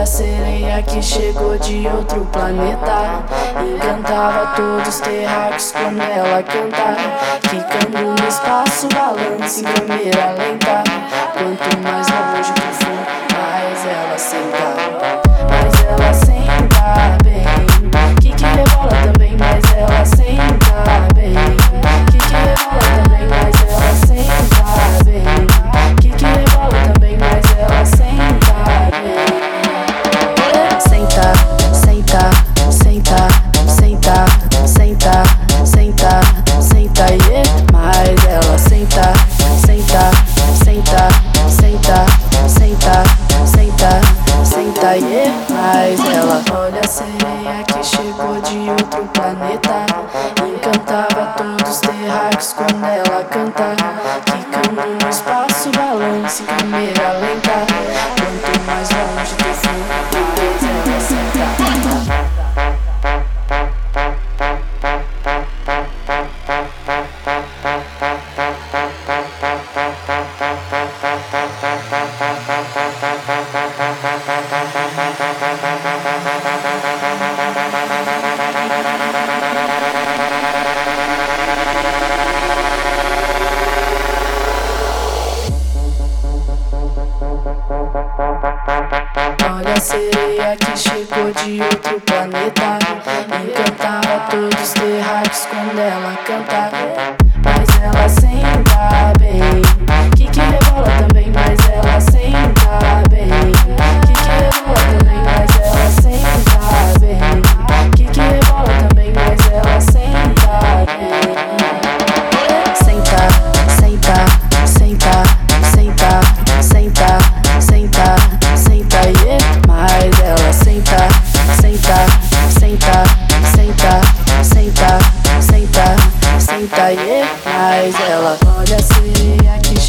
sereia que chegou de outro planeta, encantava todos os terráqueos quando ela canta, quicando no espaço, balança em câmera lenta. Quanto mais longe tu for, mais ela senta. Mas ela senta bem, que rebola também, mas ela senta bem. Que rebola também, mas ela senta bem. Que rebola também, mas ela senta bem. Senta, senta, senta, senta, senta, senta, senta, yeah. Mas ela senta, senta, senta, senta, senta, senta, senta, yeah. Mas ela, olha a sereia que chegou de outro planeta, encantava todos os terráqueos quando ela canta, quicando no espaço, balança em câmera lenta. Quanto mais longe tu for, mais ela senta. Olha a sereia que chegou de outro planeta, encantava todos os terráqueos quando ela canta. Mas ela senta bem, que rebola também, mas ela senta bem. Que rebola também, mas ela senta bem. Que rebola também, mas ela senta bem. Senta, senta, senta, senta, senta, senta, senta, yeah. Mas ela senta, senta, senta, senta, senta, senta, senta, yeah. Mas ela, olha a sereia que